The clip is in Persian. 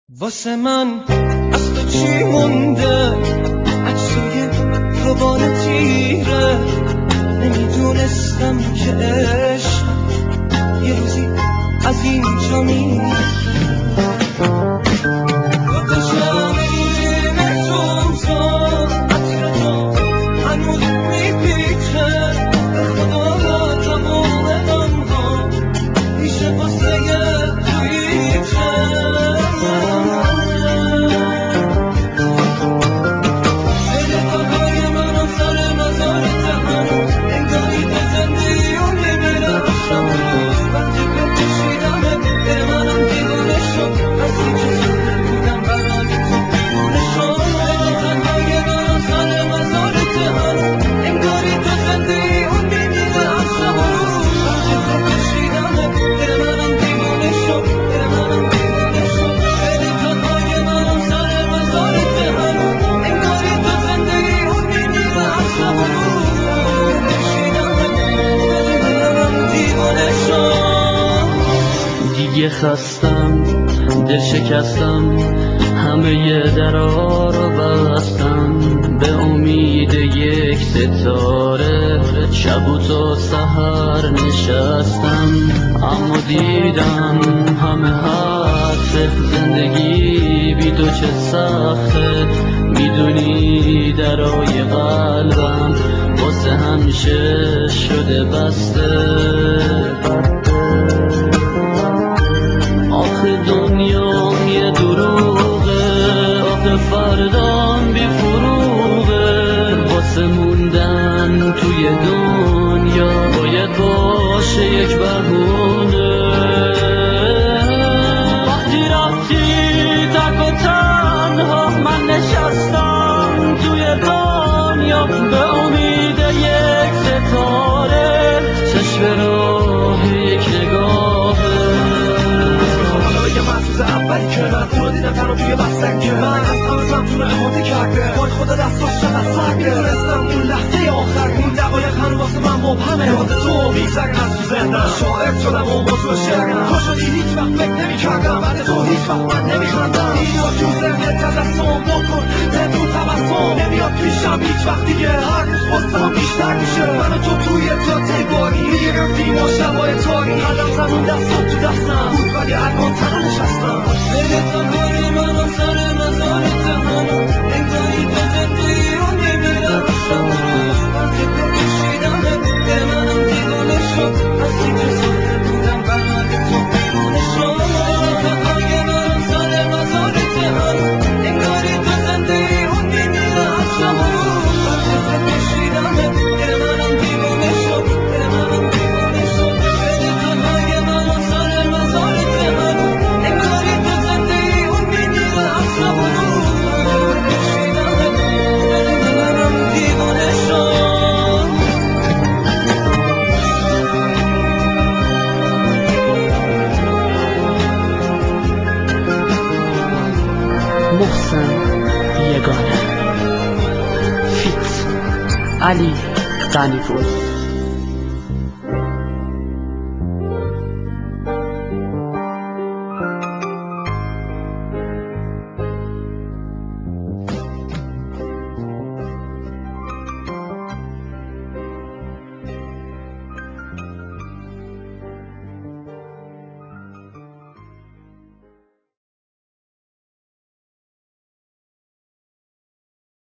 واسه من از تو چی مونده؟ عکسای روبان تیره. نمیدونستم که عشق یه روزی از اینجا میره. گذاشتم این روزا عطر تو هنوز میپیچه. به خدا تمام غمها میشه واسه توییچه. دیگه خستم، دل شکستم، همه درا رو بستم. به امید یک ستاره شب و تا سحر نشستم. اما دیدم همه حرفه، زندگی بی تو چه سخته. میدونی درای قلبم واسه همیشه شده بسته. آخه دنیا یه دروغه، آخه فردام بی فروغه. واسه موندن توی دنیا باید باشه یک بهونه. وقتی رفتی تک و تنها من نشستم توی دنیا. به امید یک ستاره چشم راه یک نگاهه. اولی که من تو رو دیدم تنها توی بستن که من از همه سمتون رو احاطه کرده. وای خدا دستاش چقدر سرده. میدونستم اون لحظه آخر اون دقایق هنو واسه من مبهمه. یاد تو میگذره از تو ذهنم، شاعر شدم و موضوع شعرم. تو شدی هیچ وقت فکر نمی‌کردم بعد تو هیچ وقت من نمیخندم. اینو تو ذهنت تجسم بکن بدون تبسم. نمیاد پیشم هیچ وقت دیگه، هر روز قصه‌ام بیشتر میشه. من و تو توی جاده باری میگرفتیم و شبای تاری. قدم زنون دستم تو دستم بود ولی الان تنها نشستم. تنهای منم سر مزارت منم، انگاری تو زندگی رو میبینم شب و روز. وقتی تو کشیدمه دل منم دیوانه شد. از این که ساده بودم بعد تو دیوانه شد. تنهای منم سر مزارت منم، انگاری تو زندگی رو میبینم شب و روز. وقتی تو کشیدمه دل منم دیوانه شد. دل منم دیوانه شد. تنهای منم سر مزارت منم، انگاری تو زندگی رو میبینم شب و روز. کشیدمه دل منم دیوانه شد. محسن یگانه فیت علی غنی‌پور.